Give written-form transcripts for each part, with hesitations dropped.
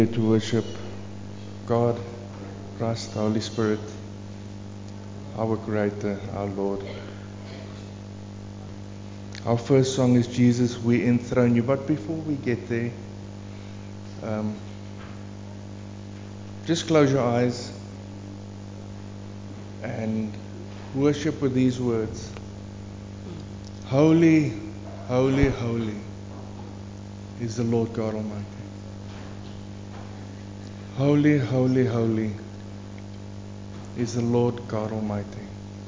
To worship God, Christ, Holy Spirit, our Creator, our Lord. Our first song is Jesus, we enthrone you. But before we get there, just close your eyes and worship with these words. Holy, holy, holy is the Lord God Almighty. Holy, holy, holy is the Lord God Almighty.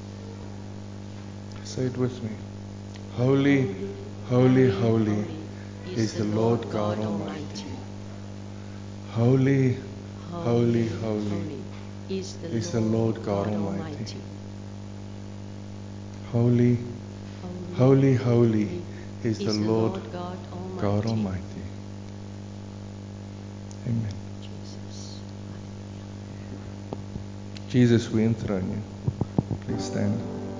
Say it with me. Holy, holy, holy is the Lord God Almighty. Holy, holy, holy is the Lord God Almighty. Holy, holy, holy is the Lord God Almighty. Amen. Jesus, we enthrone you. Please stand.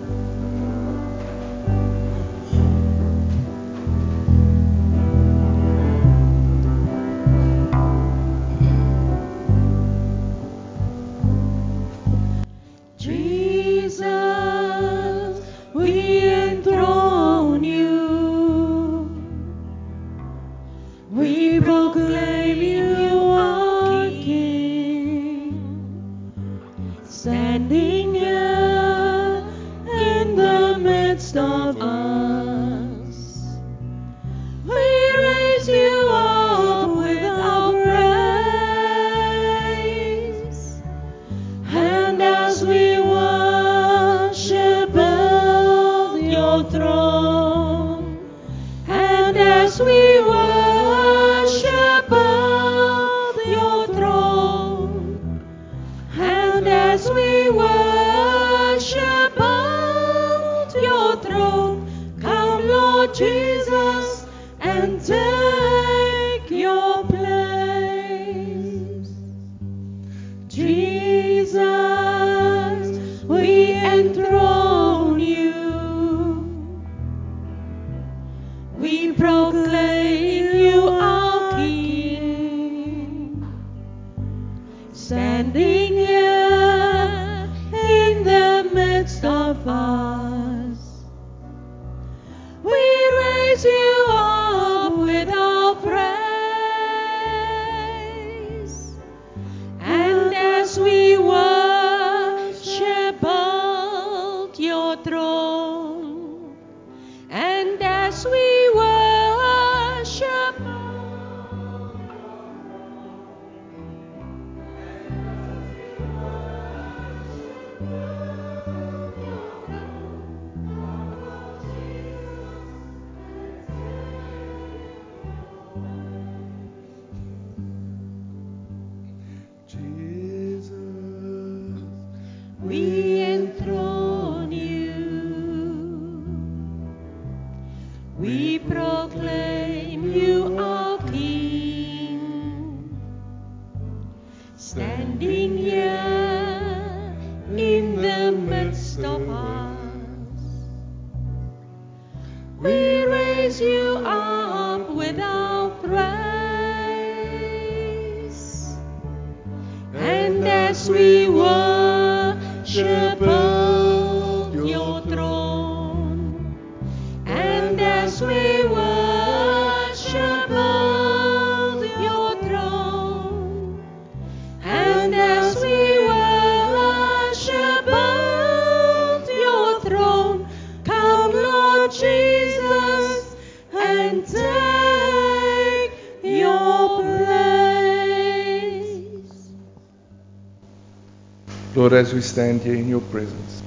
Lord, as we stand here in your presence,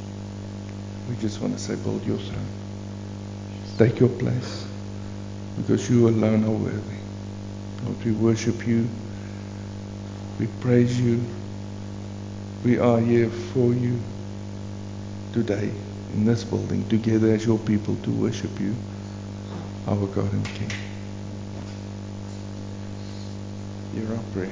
we just want to say, build your throne. Take your place, because you alone are worthy. Lord, we worship you. We praise you. We are here for you today in this building, together as your people to worship you, our God and King. Hear our prayer.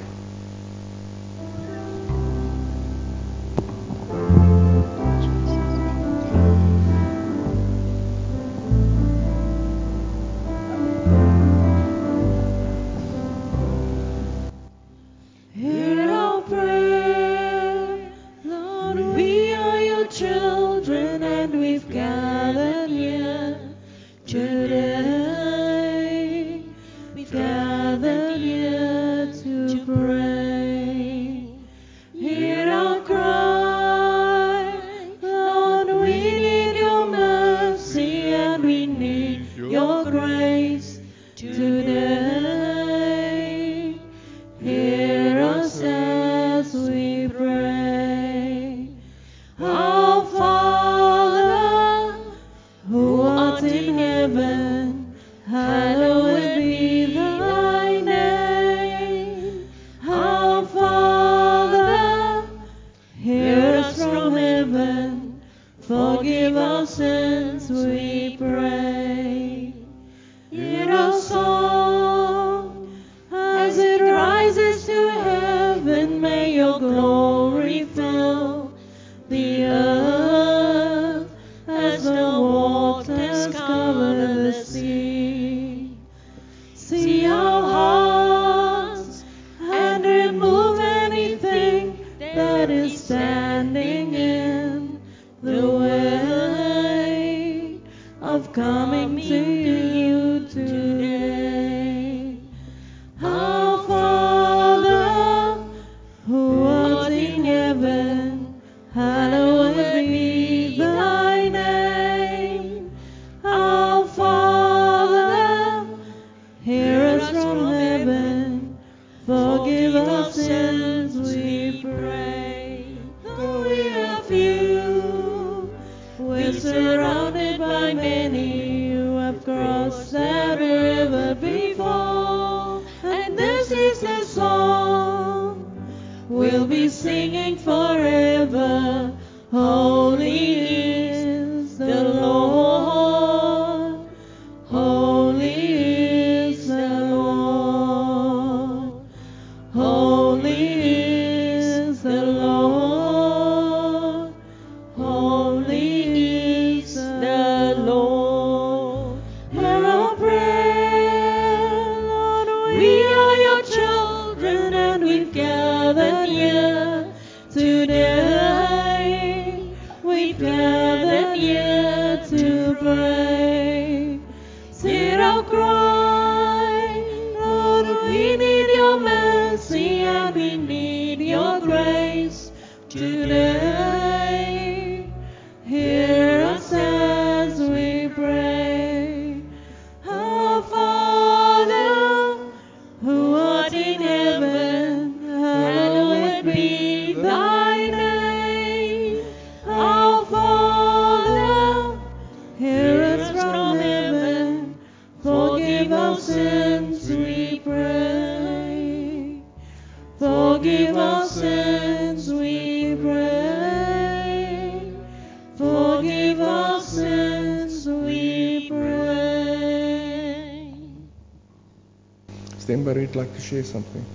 of sins we pray. Though we are few, we're surrounded by many who have crossed that river before. And this is the song we'll be singing forever. Holy is the Lord. Holy is the Lord. Holy is the Lord. Holy is the Lord. Hear our prayer, Lord. We are your children, and we've gathered here today. We've gathered here to pray. Hear our cry, Lord. We need your mercy and we need your grace today. Hear us as we pray. Our Father, who art in heaven, hallowed be thy name. Our Father, hear us from heaven, forgive our sins, we pray. Forgive our sins, we pray. Forgive our sins, we pray. Stand by, I'd like to share something.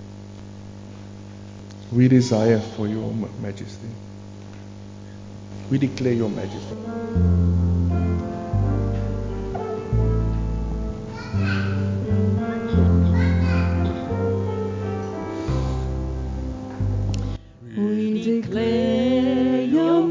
We desire for your majesty. We declare your majesty. We declare your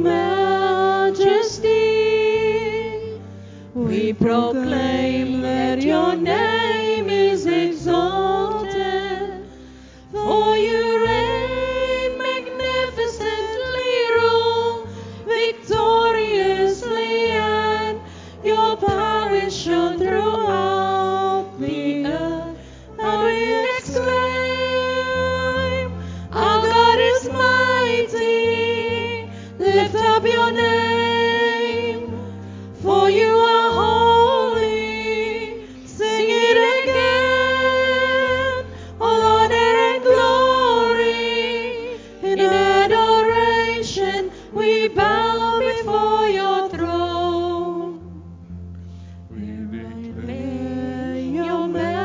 majesty. We proclaim that your name is exalted. For you reign magnificently, rule victoriously, and your power is shown throughout the earth. And we exclaim, our God is mighty. Lift up your name, for you are holy. Sing it again. All honor and glory, in adoration we bow before your throne. We declare your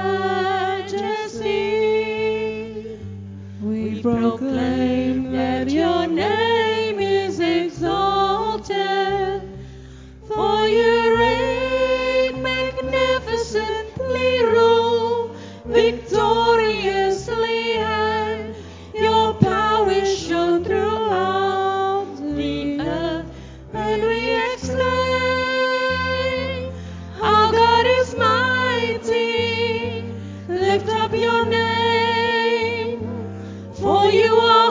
majesty. We proclaim that your name is exalted. For you reign magnificently, rule victoriously, and your power is shown throughout the earth. And we exclaim, our God is mighty. Lift up your name, for you are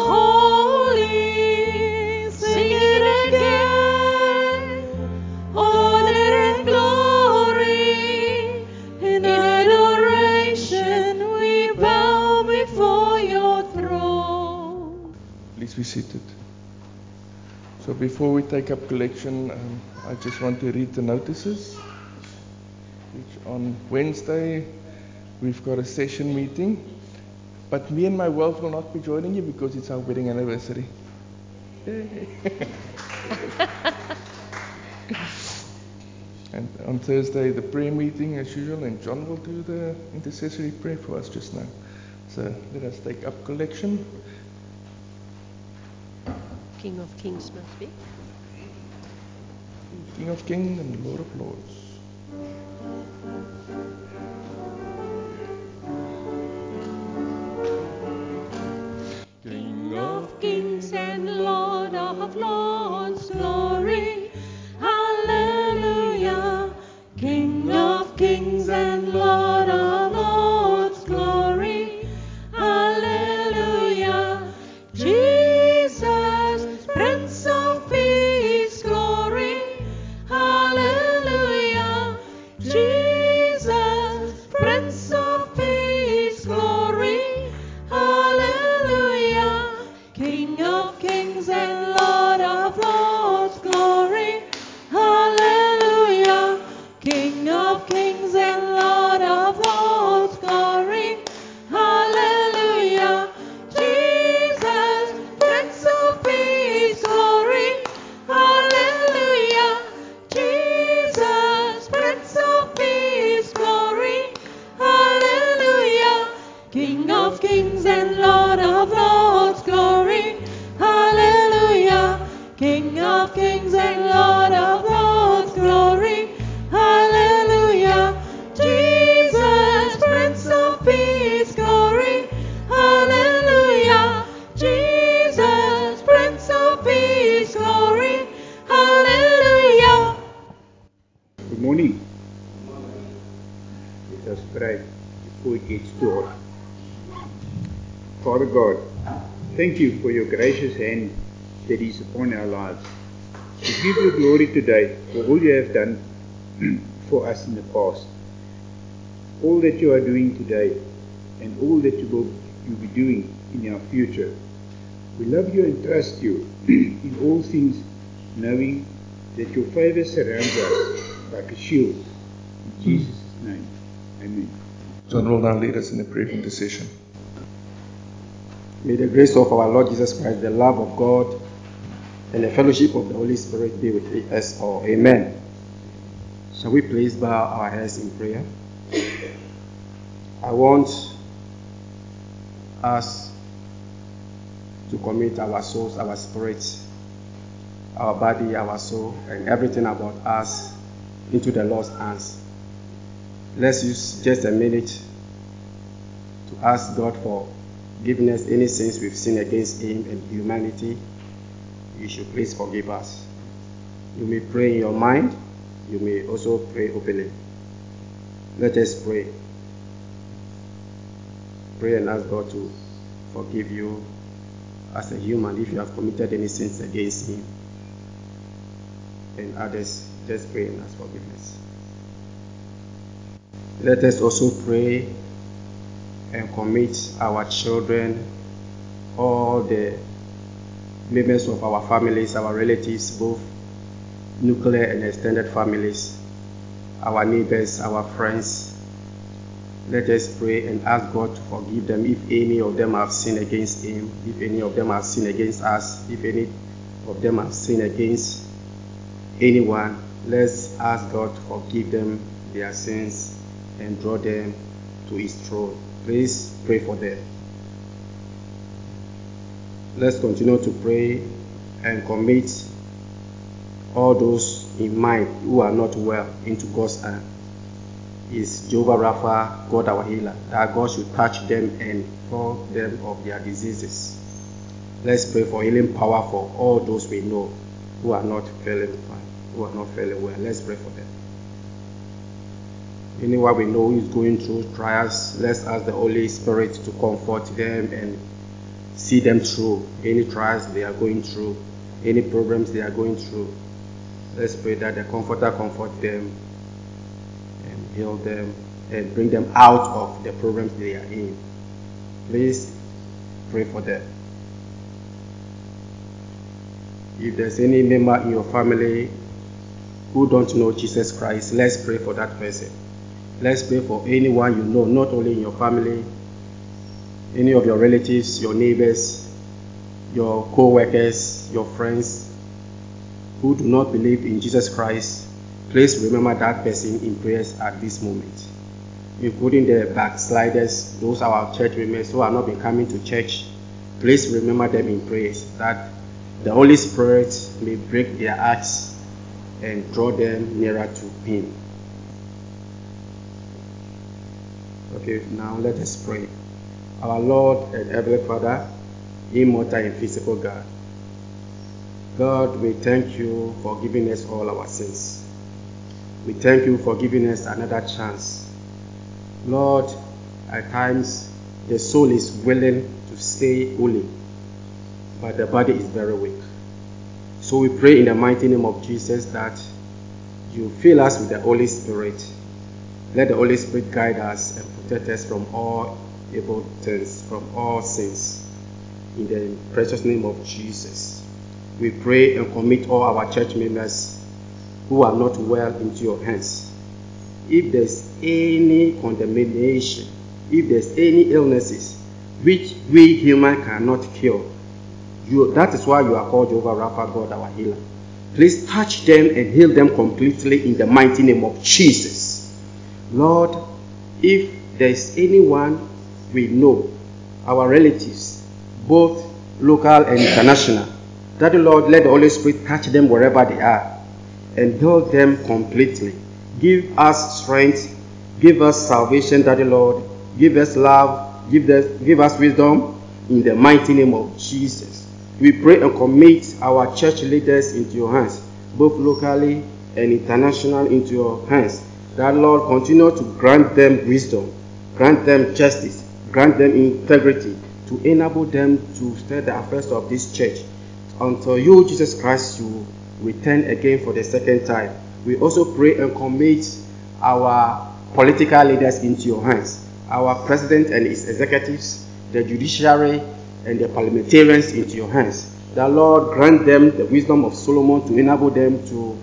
holy. Sing it again. Honor and glory, in adoration we bow before your throne. Please be seated. So before we take up collection, I just want to read the notices. Which on Wednesday, we've got a session meeting. But me and my wife will not be joining you because it's our wedding anniversary. Yay. And on Thursday, the prayer meeting as usual, and John will do the intercessory prayer for us just now. So let us take up collection. King of Kings must be. King of Kings and Lord of Lords. King of Kings and Lord of Lords, glory, hallelujah. King of Kings and Lord of Lords, glory, hallelujah. Jesus, Prince of Peace, glory, hallelujah. Jesus, Father God, thank you for your gracious hand that is upon our lives. We give you glory today for all you have done for us in the past, all that you are doing today, and all that you'll be doing in our future. We love you and trust you in all things, knowing that your favor surrounds us like a shield. In Jesus' name, amen. John will now lead us in the prayer of intercession. May the grace of our Lord Jesus Christ, the love of God, and the fellowship of the Holy Spirit be with us all. Amen. Shall we please bow our heads in prayer? I want us to commit our souls, our spirits, our body, our soul, and everything about us into the Lord's hands. Let's use just a minute to ask God for forgiveness any sins we've sinned against Him and humanity. You should please forgive us. You may pray in your mind. You may also pray openly. Let us pray. Pray and ask God to forgive you as a human if you have committed any sins against Him. And others, just pray and ask forgiveness. Let us also pray and commit our children, all the members of our families, our relatives, both nuclear and extended families, our neighbors, our friends. Let us pray and ask God to forgive them if any of them have sinned against Him, if any of them have sinned against us, if any of them have sinned against anyone. Let's ask God to forgive them their sins and draw them to His throne. Please pray for them. Let's continue to pray and commit all those in mind who are not well into God's hand. Is Jehovah Rapha, God our healer, that God should touch them and cure them of their diseases. Let's pray for healing power for all those we know who are not feeling fine, who are not feeling well. Let's pray for them. Anyone we know who is going through trials, let's ask the Holy Spirit to comfort them and see them through any trials they are going through, any problems they are going through. Let's pray that the Comforter comfort them and heal them and bring them out of the problems they are in. Please pray for them. If there's any member in your family who don't know Jesus Christ, let's pray for that person. Let's pray for anyone you know, not only in your family, any of your relatives, your neighbors, your co-workers, your friends who do not believe in Jesus Christ. Please remember that person in prayers at this moment, including the backsliders, those are our church members who have not been coming to church. Please remember them in prayers, that the Holy Spirit may break their hearts and draw them nearer to Him. Okay, now let us pray. Our Lord and Heavenly Father, immortal and physical God, God, we thank you for giving us all our sins. We thank you for giving us another chance. Lord, at times the soul is willing to stay holy, but the body is very weak. So we pray in the mighty name of Jesus that you fill us with the Holy Spirit. Let the Holy Spirit guide us and protect us from all evil things, from all sins. In the precious name of Jesus, we pray and commit all our church members who are not well into your hands. If there's any condemnation, if there's any illnesses which we human cannot cure, that is why you are called Jehovah Rapha, God our healer. Please touch them and heal them completely in the mighty name of Jesus. Lord, if there is anyone we know, our relatives, both local and international, Daddy Lord, let the Holy Spirit touch them wherever they are and heal them completely. Give us strength, give us salvation, Daddy Lord, give us love, give us wisdom in the mighty name of Jesus. We pray and commit our church leaders into your hands, both locally and international into your hands. That Lord, continue to grant them wisdom, grant them justice, grant them integrity to to enable them to stir the affairs of this church until you, Jesus Christ, you return again for the second time. We also pray and commit our political leaders into your hands, our president and his executives, the judiciary and the parliamentarians into your hands. The Lord grant them the wisdom of Solomon to enable them to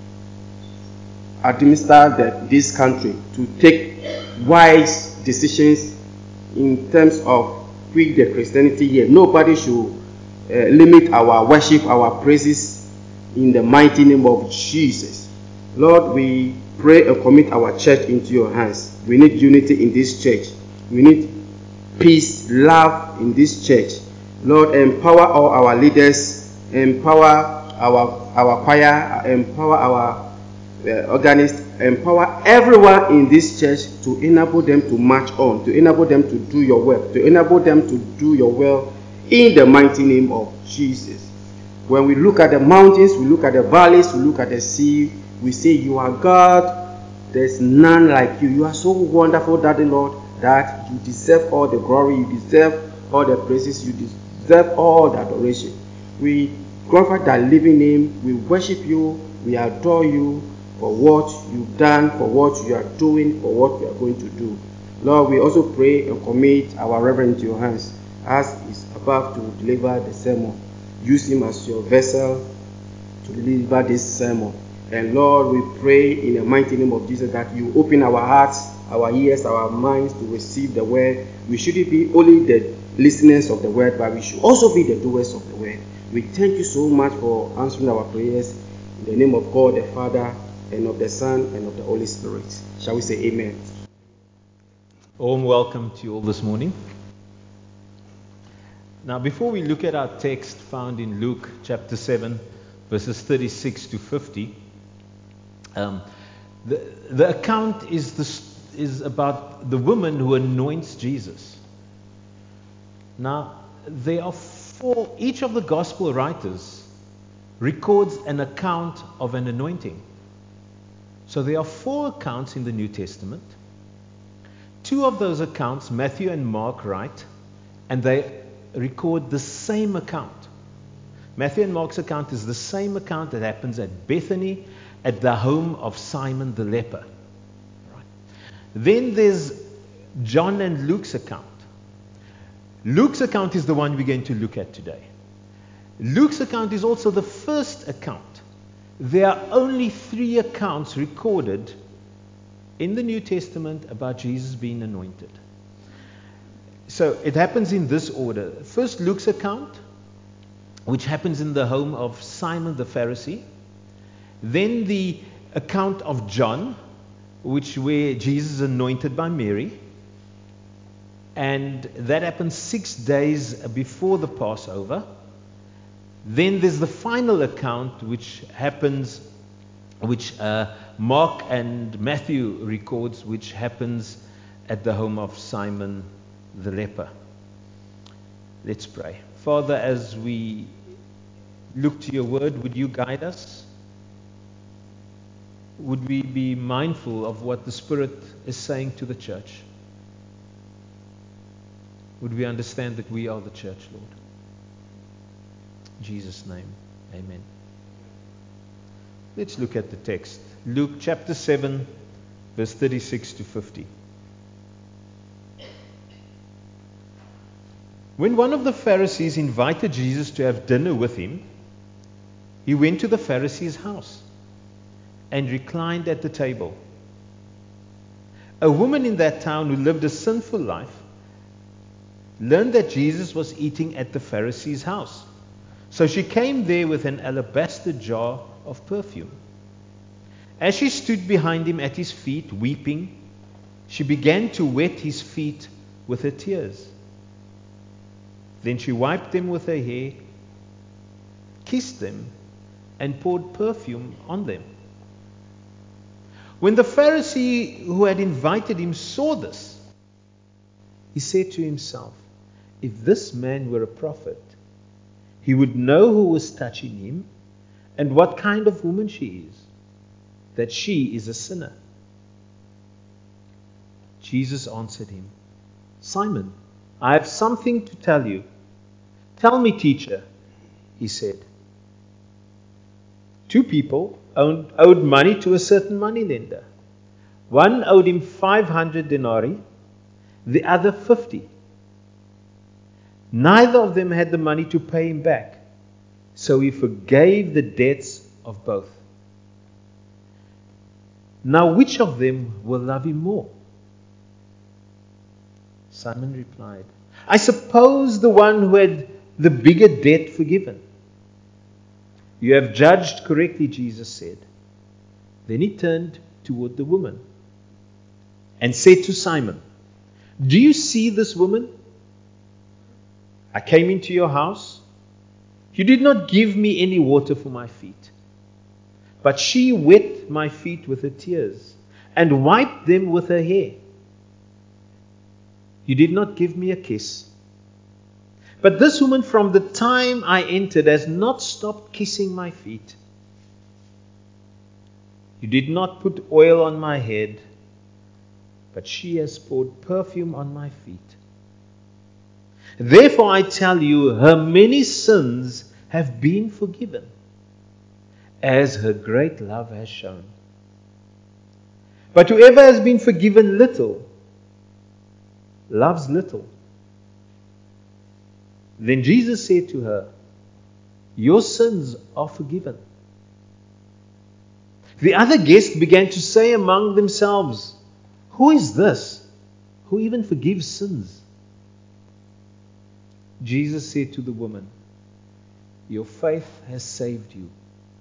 administer this country, to take wise decisions in terms of preach the Christianity here. Nobody should limit our worship, our praises in the mighty name of Jesus. Lord, we pray and commit our church into your hands. We need unity in this church. We need peace, love in this church. Lord, empower all our leaders, empower our choir, empower our organists, empower everyone in this church to enable them to march on, to enable them to do your work, to enable them to do your will in the mighty name of Jesus. When we look at the mountains, we look at the valleys, we look at the sea, we say you are God. There's none like you. You are so wonderful, Daddy Lord, that you deserve all the glory, you deserve all the praises, you deserve all the adoration. We glorify that living name, we worship you, we adore you for what you've done, for what you are doing, for what you are going to do. Lord, we also pray and commit our Reverend into your hands as he's about to deliver the sermon. Use him as your vessel to deliver this sermon. And Lord, we pray in the mighty name of Jesus that you open our hearts, our ears, our minds to receive the word. We shouldn't be only the listeners of the word, but we should also be the doers of the word. We thank you so much for answering our prayers. In the name of God the Father, and of the Son, and of the Holy Spirit. Shall we say amen? Warm welcome to you all this morning. Now, before we look at our text found in Luke chapter 7, verses 36 to 50, the account is about the woman who anoints Jesus. Now, there are each of the gospel writers records an account of an anointing. So there are 4 accounts in the New Testament. 2 of those accounts, Matthew and Mark, write, and they record the same account. Matthew and Mark's account is the same account that happens at Bethany, at the home of Simon the leper. Right. Then there's John and Luke's account. Luke's account is the one we're going to look at today. Luke's account is also the first account. There are only 3 accounts recorded in the New Testament about Jesus being anointed. So it happens in this order. First, Luke's account, which happens in the home of Simon the Pharisee. Then the account of John, where Jesus is anointed by Mary. And that happens 6 days before the Passover. Then there's the final account which happens, which Mark and Matthew records, which happens at the home of Simon the leper. Let's pray. Father, as we look to your word, would you guide us? Would we be mindful of what the Spirit is saying to the church? Would we understand that we are the church, Lord? In Jesus' name, amen. Let's look at the text. Luke chapter 7, verse 36 to 50. When one of the Pharisees invited Jesus to have dinner with him, he went to the Pharisee's house and reclined at the table. A woman in that town who lived a sinful life learned that Jesus was eating at the Pharisee's house. So she came there with an alabaster jar of perfume. As she stood behind him at his feet, weeping, she began to wet his feet with her tears. Then she wiped them with her hair, kissed them, and poured perfume on them. When the Pharisee who had invited him saw this, he said to himself, "If this man were a prophet, he would know who was touching him and what kind of woman she is, that she is a sinner." Jesus answered him, "Simon, I have something to tell you. Tell me, teacher, he said. 2 people owed money to a certain moneylender. One owed him 500 denarii, the other 50. Neither of them had the money to pay him back, so he forgave the debts of both. Now which of them will love him more? Simon replied, I suppose the one who had the bigger debt forgiven. You have judged correctly, Jesus said. Then he turned toward the woman and said to Simon, do you see this woman? I came into your house. You did not give me any water for my feet, but she wet my feet with her tears and wiped them with her hair. You did not give me a kiss. But this woman from the time I entered has not stopped kissing my feet. You did not put oil on my head, but she has poured perfume on my feet. Therefore I tell you, her many sins have been forgiven, as her great love has shown. But whoever has been forgiven little, loves little. Then Jesus said to her, your sins are forgiven. The other guests began to say among themselves, who is this who even forgives sins? Jesus said to the woman, your faith has saved you.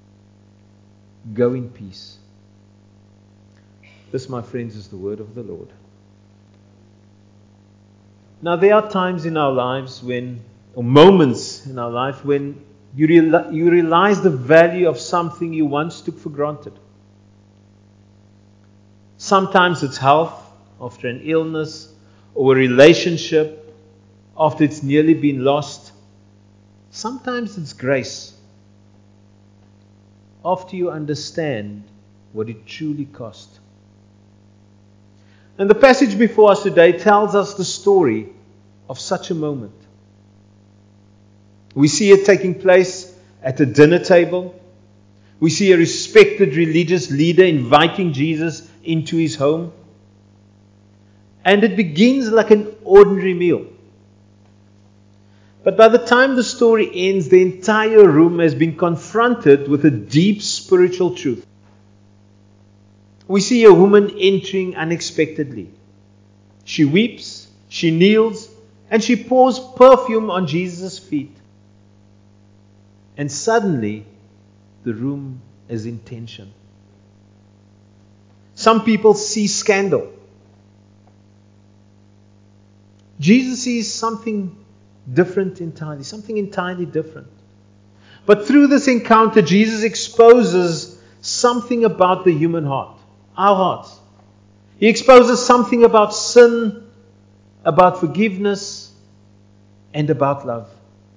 Go in peace. This, my friends, is the word of the Lord. Now, there are times in our lives or moments in our life when you realize the value of something you once took for granted. Sometimes it's health after an illness, or a relationship after it's nearly been lost. Sometimes it's grace after you understand what it truly cost. And the passage before us today tells us the story of such a moment. We see it taking place at a dinner table. We see a respected religious leader inviting Jesus into his home. And it begins like an ordinary meal. But by the time the story ends, the entire room has been confronted with a deep spiritual truth. We see a woman entering unexpectedly. She weeps, she kneels, and she pours perfume on Jesus' feet. And suddenly, the room is in tension. Some people see scandal. Jesus sees something different entirely, something entirely different. But through this encounter, Jesus exposes something about the human heart, our hearts. He exposes something about sin, about forgiveness, and about love.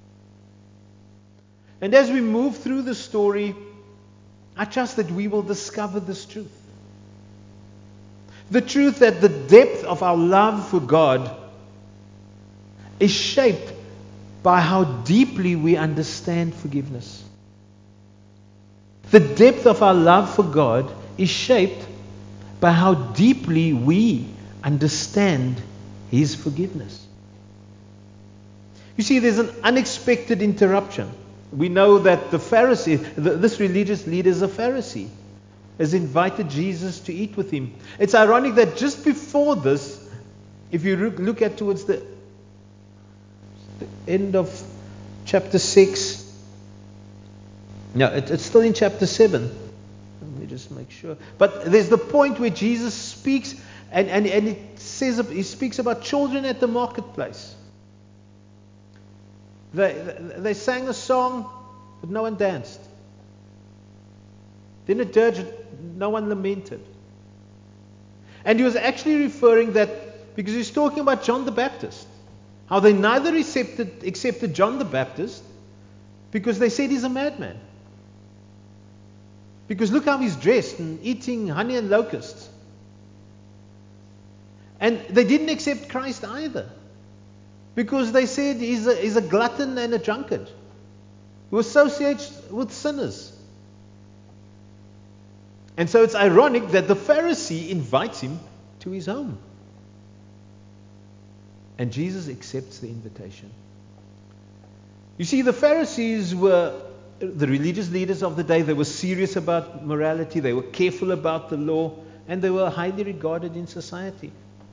And as we move through the story, I trust that we will discover this truth. The truth that the depth of our love for God is shaped by how deeply we understand forgiveness. The depth of our love for God is shaped by how deeply we understand His forgiveness. You see, there's an unexpected interruption. We know that the Pharisee, this religious leader is a Pharisee, has invited Jesus to eat with him. It's ironic that just before this, if you look at towards the end of chapter 6, no, it's still in chapter 7. Let me just make sure. But there's the point where Jesus speaks, and it says, he speaks about children at the marketplace. They sang a song, but no one danced. Then a dirge, no one lamented. And he was actually referring that, because he's talking about John the Baptist. How they neither accepted John the Baptist, because they said he's a madman. Because look how he's dressed and eating honey and locusts. And they didn't accept Christ either. Because they said he's a glutton and a drunkard who associates with sinners. And so it's ironic that the Pharisee invites him to his home. And Jesus accepts the invitation. You see, the Pharisees were the religious leaders of the day. They were serious about morality. They were careful about the law. And they were highly regarded in society.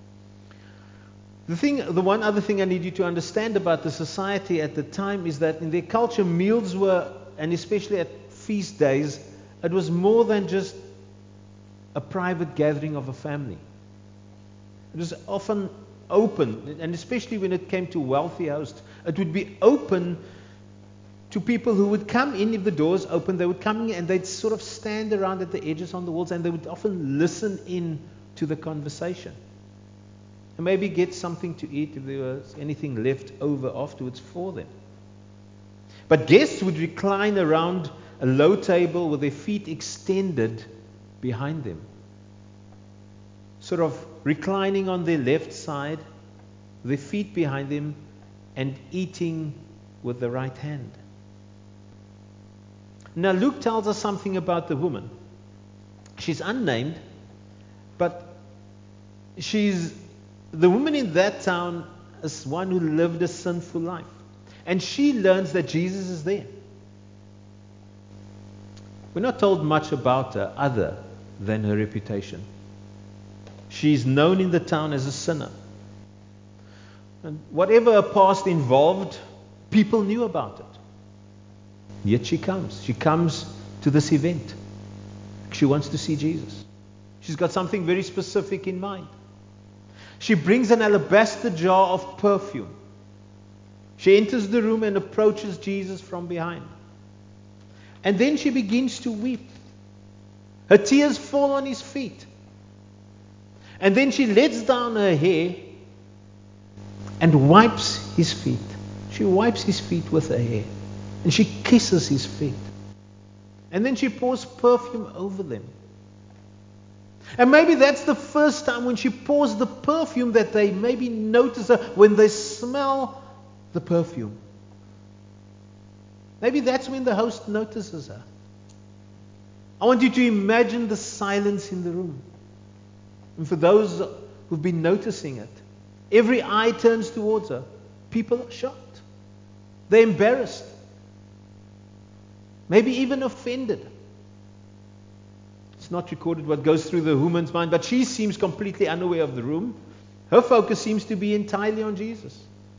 The one other thing I need you to understand about the society at the time is that in their culture, meals were, and especially at feast days, it was more than just a private gathering of a family. It was often open, and especially when it came to wealthy hosts, it would be open to people who would come in. If the doors opened, they would come in and they'd sort of stand around at the edges on the walls, and they would often listen in to the conversation. And maybe get something to eat if there was anything left over afterwards for them. But guests would recline around a low table with their feet extended behind them, sort of reclining on their left side, their feet behind them, and eating with the right hand. Now Luke tells us something about the woman. She's unnamed, but the woman in that town is one who lived a sinful life. And she learns that Jesus is there. We're not told much about her other than her reputation. She's known in the town as a sinner. And whatever her past involved, people knew about it. Yet she comes. She comes to this event. She wants to see Jesus. She's got something very specific in mind. She brings an alabaster jar of perfume. She enters the room and approaches Jesus from behind. And then she begins to weep. Her tears fall on his feet. And then she lets down her hair and wipes his feet. She wipes his feet with her hair. And she kisses his feet. And then she pours perfume over them. And maybe that's the first time when she pours the perfume that they maybe notice her, when they smell the perfume. Maybe that's when the host notices her. I want you to imagine the silence in the room. And for those who've been noticing it, every eye turns towards her. People are shocked. They're embarrassed. Maybe even offended. It's not recorded what goes through the woman's mind, but she seems completely unaware of the room. Her focus seems to be entirely on Jesus.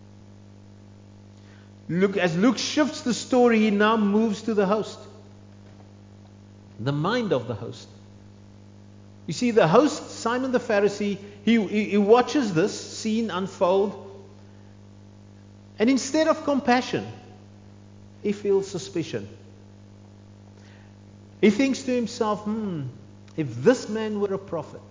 As Luke shifts the story, he now moves to the host. The mind of the host. You see, the host, Simon the Pharisee, he watches this scene unfold, and instead of compassion, he feels suspicion. He thinks to himself, if this man were a prophet.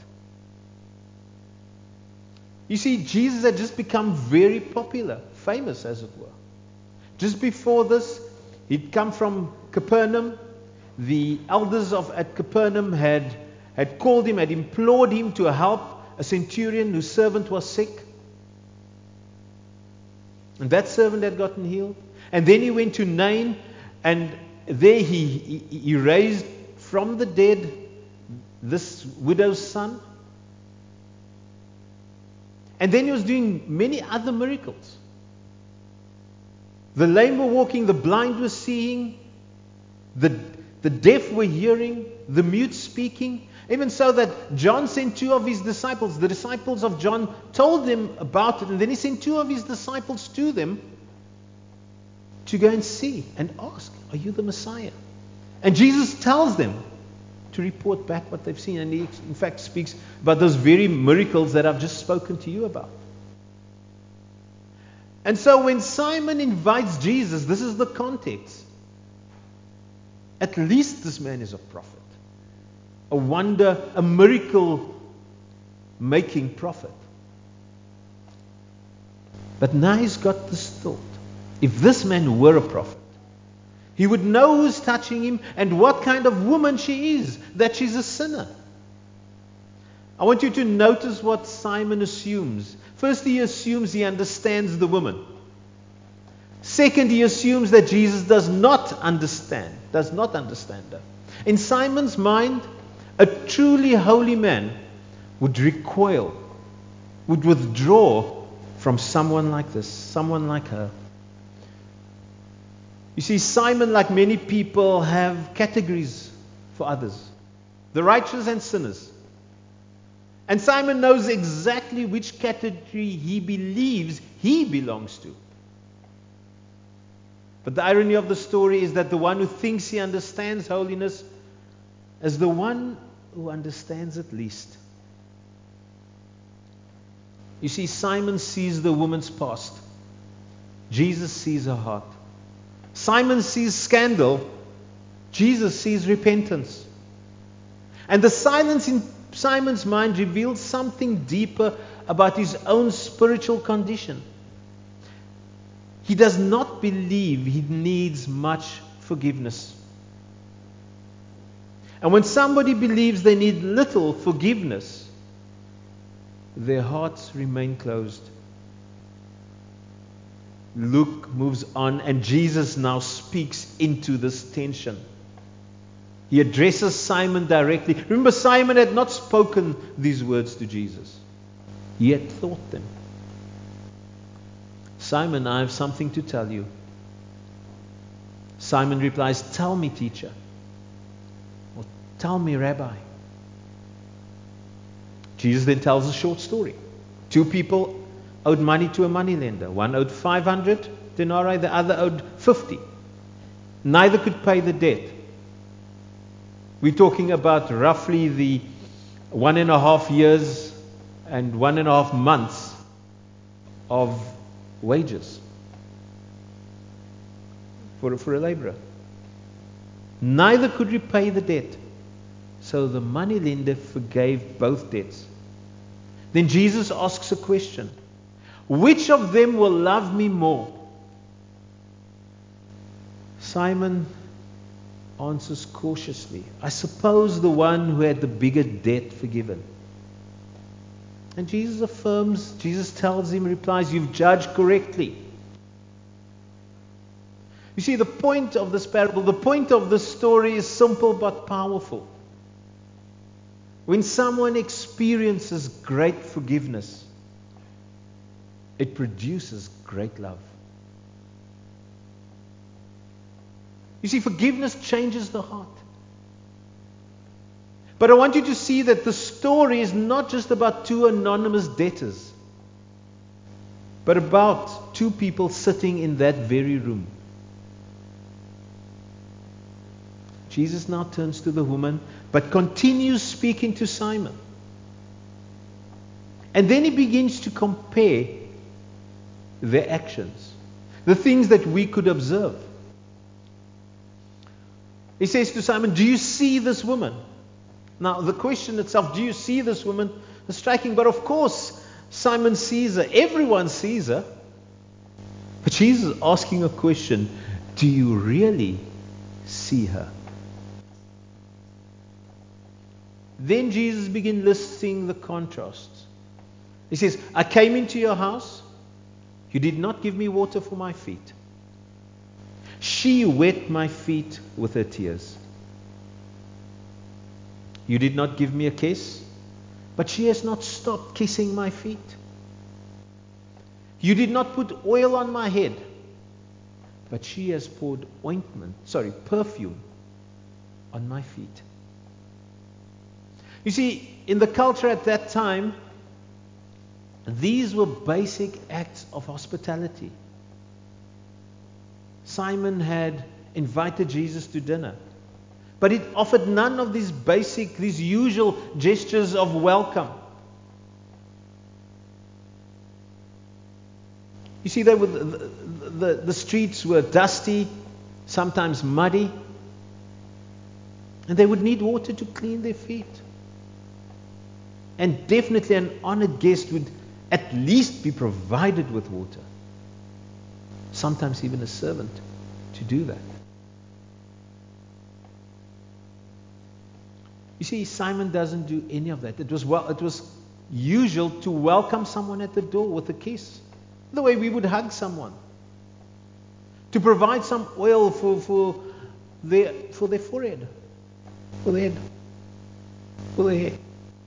You see, Jesus had just become very popular, famous as it were. Just before this, he'd come from Capernaum. The elders at Capernaum had called him, had implored him to help a centurion whose servant was sick. And that servant had gotten healed. And then he went to Nain, and there he raised from the dead this widow's son. And then he was doing many other miracles. The lame were walking, the blind were seeing, the deaf were hearing, the mute speaking. Even so that John sent two of his disciples. The disciples of John told them about it, and then he sent two of his disciples to them to go and see and ask, are you the Messiah? And Jesus tells them to report back what they've seen. And he, in fact, speaks about those very miracles that I've just spoken to you about. And so when Simon invites Jesus, this is the context. At least this man is a prophet. A wonder, a miracle-making prophet. But now he's got this thought. If this man were a prophet, he would know who's touching him and what kind of woman she is, that she's a sinner. I want you to notice what Simon assumes. First, he assumes he understands the woman. Second, he assumes that Jesus does not understand her. In Simon's mind, a truly holy man would recoil, would withdraw from someone like this, someone like her. You see, Simon, like many people, have categories for others, the righteous and sinners. And Simon knows exactly which category he believes he belongs to. But the irony of the story is that the one who thinks he understands holiness is the one who understands it least. You see, Simon sees the woman's past. Jesus sees her heart. Simon sees scandal. Jesus sees repentance. And the silence in Simon's mind reveals something deeper about his own spiritual condition. He does not believe he needs much forgiveness. And when somebody believes they need little forgiveness, their hearts remain closed. Luke moves on, and Jesus now speaks into this tension. He addresses Simon directly. Remember, Simon had not spoken these words to Jesus. He had thought them. Simon, I have something to tell you. Simon replies, tell me, teacher. Or tell me, Rabbi. Jesus then tells a short story. Two people owed money to a moneylender. One owed 500 denarii, the other owed 50. Neither could pay the debt. We're talking about roughly the 1.5 years and 1.5 months of wages for a laborer. Neither could repay the debt. So the moneylender forgave both debts. Then Jesus asks a question. Which of them will love me more? Simon answers cautiously. I suppose the one who had the bigger debt forgiven. And Jesus affirms, Jesus tells him, replies, you've judged correctly. You see, the point of this parable, the point of this story is simple but powerful. When someone experiences great forgiveness, it produces great love. You see, forgiveness changes the heart. But I want you to see that the story is not just about two anonymous debtors, but about two people sitting in that very room. Jesus now turns to the woman, but continues speaking to Simon. And then he begins to compare their actions, the things that we could observe. He says to Simon, do you see this woman? Now, the question itself, do you see this woman, is striking. But of course, Simon sees her. Everyone sees her. But Jesus is asking a question. Do you really see her? Then Jesus begins listing the contrasts. He says, I came into your house. You did not give me water for my feet. She wet my feet with her tears. You did not give me a kiss, but she has not stopped kissing my feet. You did not put oil on my head, but she has poured perfume on my feet. You see, in the culture at that time, these were basic acts of hospitality. Simon had invited Jesus to dinner, but it offered none of these usual gestures of welcome. You see, the streets were dusty, sometimes muddy, and they would need water to clean their feet. And definitely an honored guest would at least be provided with water. Sometimes even a servant to do that. You see, Simon doesn't do any of that. It was usual to welcome someone at the door with a kiss, the way we would hug someone, to provide some oil for their forehead, for their head, for their hair.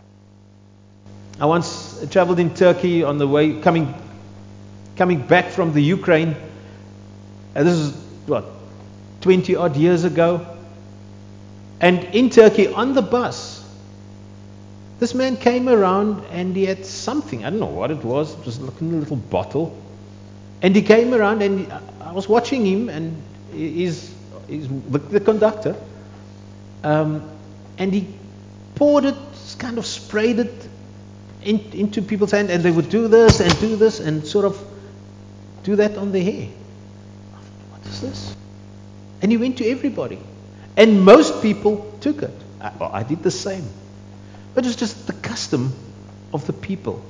I once traveled in Turkey on the way coming back from the Ukraine. And this is 20 odd years ago. And in Turkey, on the bus, this man came around and he had something. I don't know what it was. It was like a little bottle. And he came around and I was watching him, and he's the conductor. And he poured it, kind of sprayed it into people's hand, and they would do this and sort of do that on their hair. I thought, what is this? And he went to everybody. And most people took it. I did the same. But it's just the custom of the people.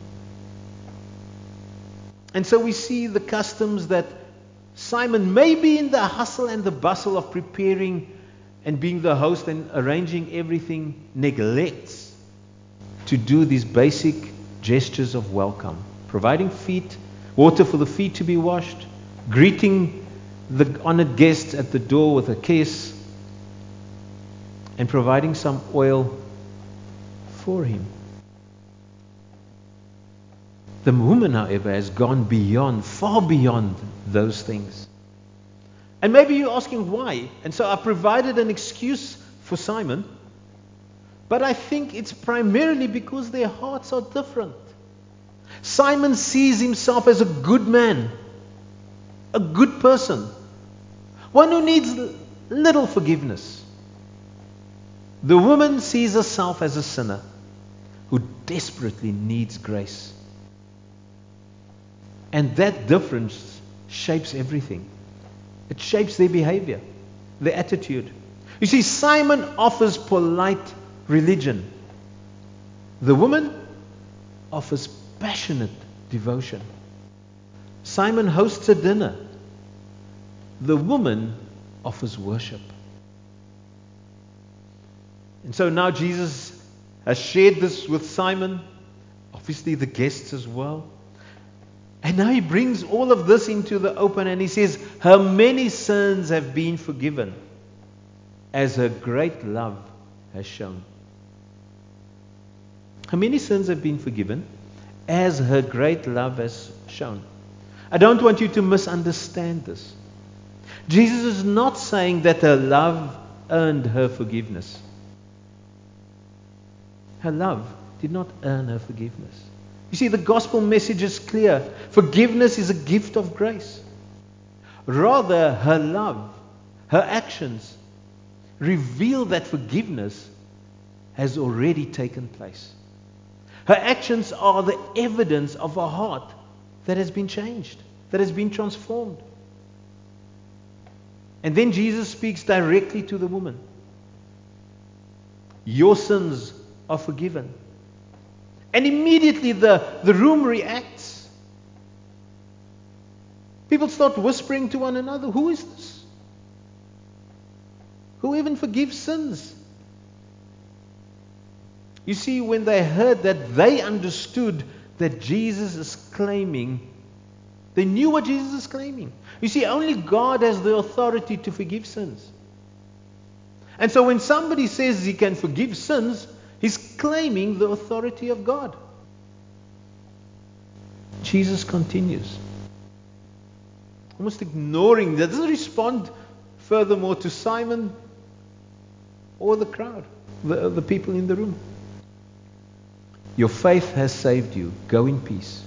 And so we see the customs that Simon, maybe in the hustle and the bustle of preparing and being the host and arranging everything, neglects to do these basic gestures of welcome. Providing water for the feet to be washed, greeting the honored guests at the door with a kiss, and providing some oil for him. The woman, however, has gone beyond, far beyond those things. And maybe you're asking why. And so I provided an excuse for Simon. But I think it's primarily because their hearts are different. Simon sees himself as a good man, a good person, one who needs little forgiveness. The woman sees herself as a sinner who desperately needs grace. And that difference shapes everything. It shapes their behavior, their attitude. You see, Simon offers polite religion. The woman offers passionate devotion. Simon hosts a dinner. The woman offers worship. And so now Jesus has shared this with Simon, obviously the guests as well. And now he brings all of this into the open and he says, her many sins have been forgiven, as her great love has shown. Her many sins have been forgiven, as her great love has shown. I don't want you to misunderstand this. Jesus is not saying that her love earned her forgiveness. Her love did not earn her forgiveness. You see, the gospel message is clear. Forgiveness is a gift of grace. Rather, her love, her actions reveal that forgiveness has already taken place. Her actions are the evidence of a heart that has been changed, that has been transformed. And then Jesus speaks directly to the woman. Your sins are forgiven. And immediately the room reacts. People start whispering to one another, who is this? Who even forgives sins? You see, when they heard that, they understood that Jesus is claiming. They knew what Jesus is claiming. You see, only God has the authority to forgive sins. And so when somebody says he can forgive sins, he's claiming the authority of God. Jesus continues, almost ignoring that. Doesn't respond furthermore to Simon or the crowd, the people in the room. Your faith has saved you. Go in peace.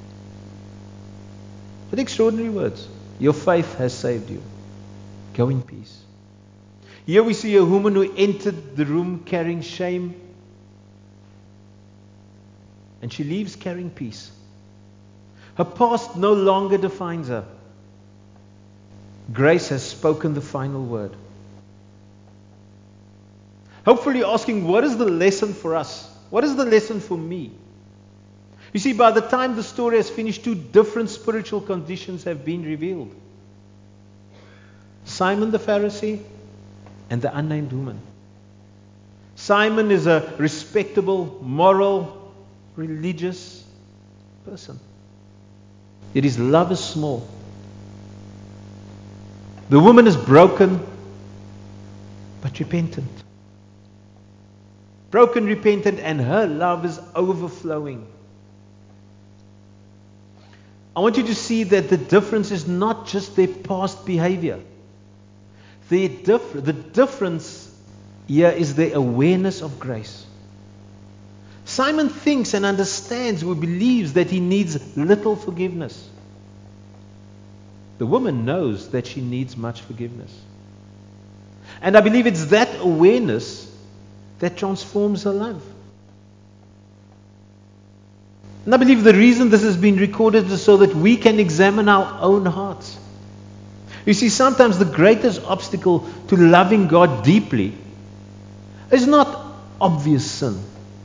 What extraordinary words. Your faith has saved you. Go in peace. Here we see a woman who entered the room carrying shame, and she leaves carrying peace. Her past no longer defines her. Grace has spoken the final word. Hopefully you're asking, what is the lesson for us? What is the lesson for me? You see, by the time the story has finished, two different spiritual conditions have been revealed. Simon the Pharisee and the unnamed woman. Simon is a respectable, moral, religious person. Yet his love is small. The woman is broken, but repentant. Broken, repentant, and her love is overflowing. I want you to see that the difference is not just their past behavior. The difference here is their awareness of grace. Simon thinks and understands or believes that he needs little forgiveness. The woman knows that she needs much forgiveness. And I believe it's that awareness that transforms her life. And I believe the reason this has been recorded is so that we can examine our own hearts. You see, sometimes the greatest obstacle to loving God deeply is not obvious sin.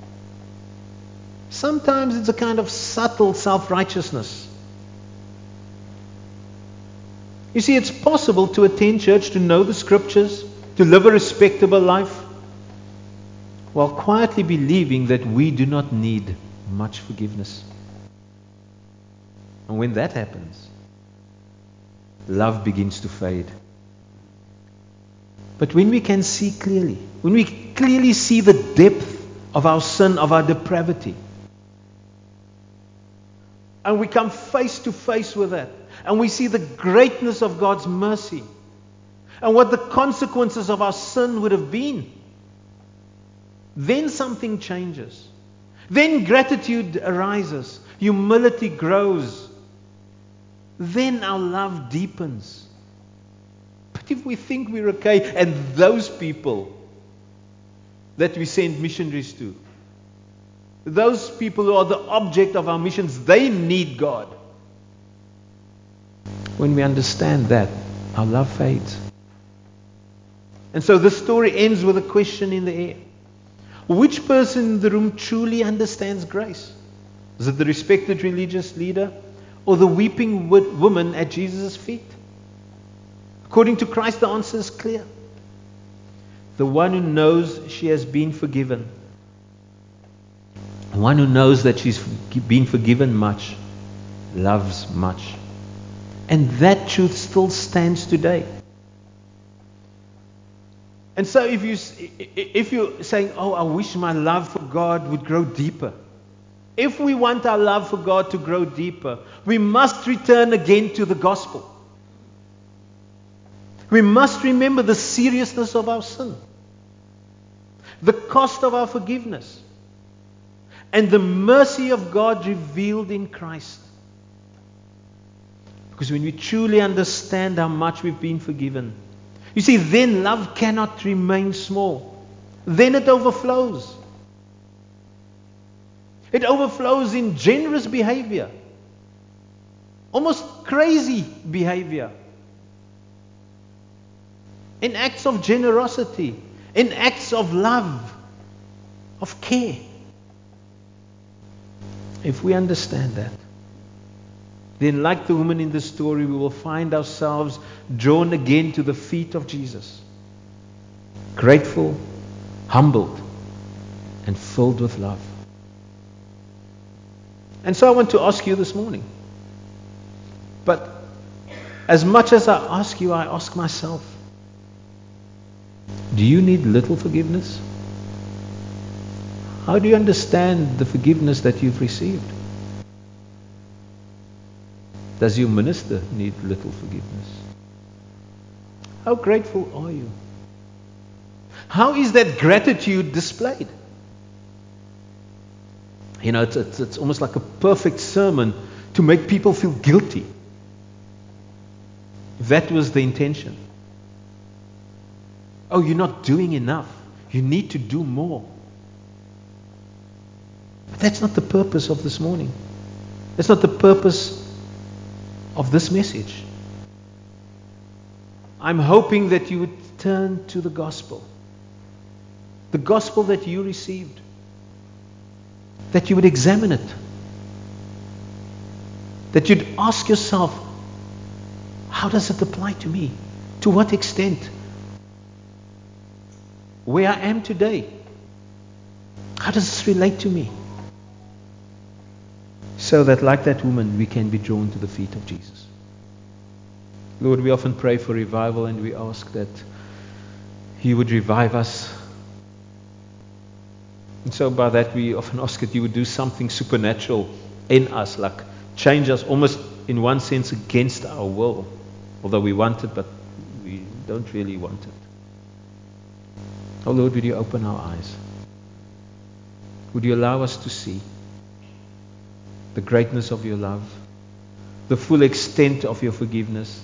Sometimes it's a kind of subtle self-righteousness. You see, it's possible to attend church, to know the scriptures, to live a respectable life, while quietly believing that we do not need much forgiveness. And when that happens, love begins to fade. But when we can see clearly, when we clearly see the depth of our sin, of our depravity, and we come face to face with that, and we see the greatness of God's mercy, and what the consequences of our sin would have been, then something changes. Then gratitude arises. Humility grows. Then our love deepens. But if we think we're okay, and those people that we send missionaries to, those people who are the object of our missions, they need God. When we understand that, our love fades. And so this story ends with a question in the air. Which person in the room truly understands grace? Is it the respected religious leader or the weeping woman at Jesus' feet? According to Christ, the answer is clear. The one who knows she has been forgiven. The one who knows that she's been forgiven much, loves much. And that truth still stands today. And so if you're saying, oh, I wish my love for God would grow deeper. If we want our love for God to grow deeper, we must return again to the gospel. We must remember the seriousness of our sin, the cost of our forgiveness, and the mercy of God revealed in Christ. Because when we truly understand how much we've been forgiven, you see, then love cannot remain small. Then it overflows. It overflows in generous behavior. Almost crazy behavior. In acts of generosity. In acts of love. Of care. If we understand that, then like the woman in the story, we will find ourselves drawn again to the feet of Jesus. Grateful, humbled, and filled with love. And so I want to ask you this morning. But as much as I ask you, I ask myself. Do you need little forgiveness? How do you understand the forgiveness that you've received? Does your minister need little forgiveness? How grateful are you? How is that gratitude displayed? You know, it's almost like a perfect sermon to make people feel guilty. If that was the intention. Oh, you're not doing enough. You need to do more. But that's not the purpose of this morning. That's not the purpose of this message. I'm hoping that you would turn to the gospel. The gospel that you received. That you would examine it. That you'd ask yourself, how does it apply to me? To what extent? Where I am today, how does this relate to me? so that, like that woman, we can be drawn to the feet of Jesus. Lord, we often pray for revival, and we ask that You would revive us. And so by that we often ask that You would do something supernatural in us, like change us almost in one sense against our will, although we want it, but we don't really want it. Oh Lord, would You open our eyes? Would You allow us to see the greatness of Your love, the full extent of Your forgiveness,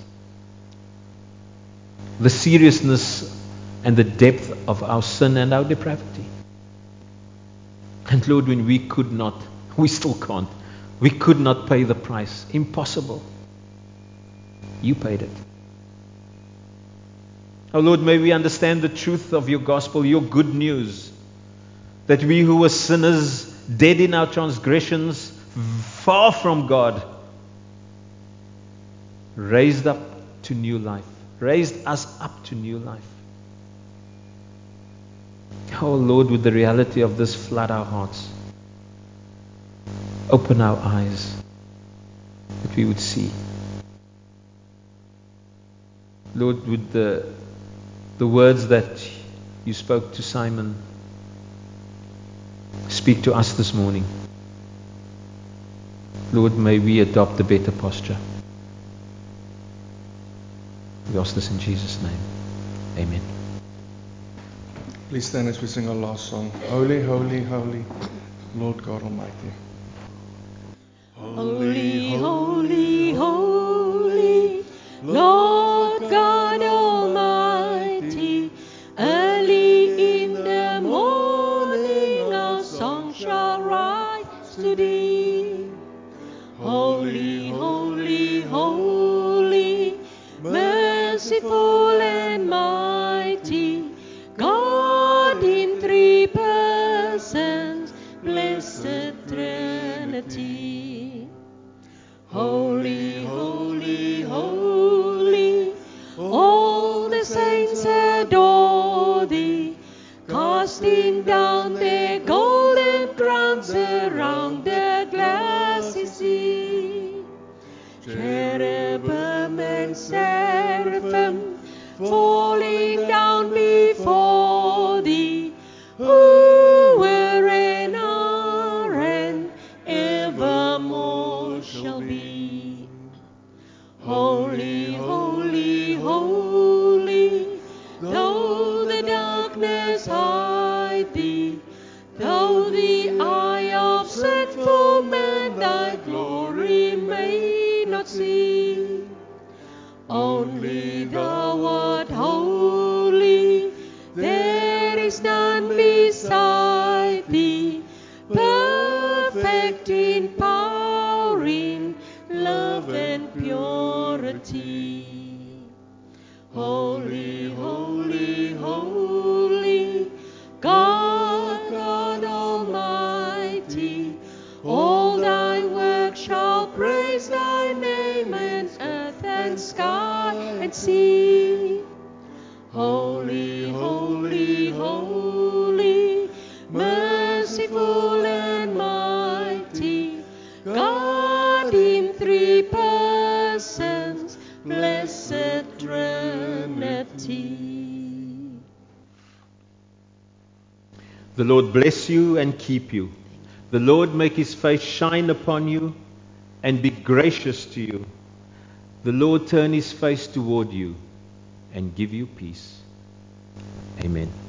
the seriousness and the depth of our sin and our depravity. And Lord, when we could not, we still can't, we could not pay the price. Impossible. You paid it. Oh Lord, may we understand the truth of Your gospel, Your good news, that we who were sinners, dead in our transgressions, far from God, raised up to new life, raised us up to new life. Oh Lord, would the reality of this flood our hearts, open our eyes, that we would see. Lord, would the words that You spoke to Simon speak to us this morning. Lord, may we adopt a better posture. We ask this in Jesus' name. Amen. Please stand as we sing our last song. Holy, holy, holy, Lord God Almighty. Holy, holy, holy, Lord God Almighty. Early in the morning our song shall rise to Thee. Holy, holy, holy, merciful and mighty, God in three persons, blessed Trinity. Holy, holy, holy, all the saints adore Thee, casting down their golden crowns around the glassy sea. Cherubim and seraphim falling down before Thee, who were and are and evermore shall be. Holy, holy, holy, though the darkness hide Thee, though the eye of sinful man Thy glory may not see, only Thou art holy, there is none beside Thee, perfect in power, in love and purity. Holy, holy, holy, God, God Almighty, all Thy works shall praise Thy name, and earth and sky and sea. Holy, holy, holy, merciful and mighty, God in three persons, blessed Trinity. The Lord bless you and keep you. The Lord make His face shine upon you and be gracious to you. The Lord turn His face toward you and give you peace. Amen.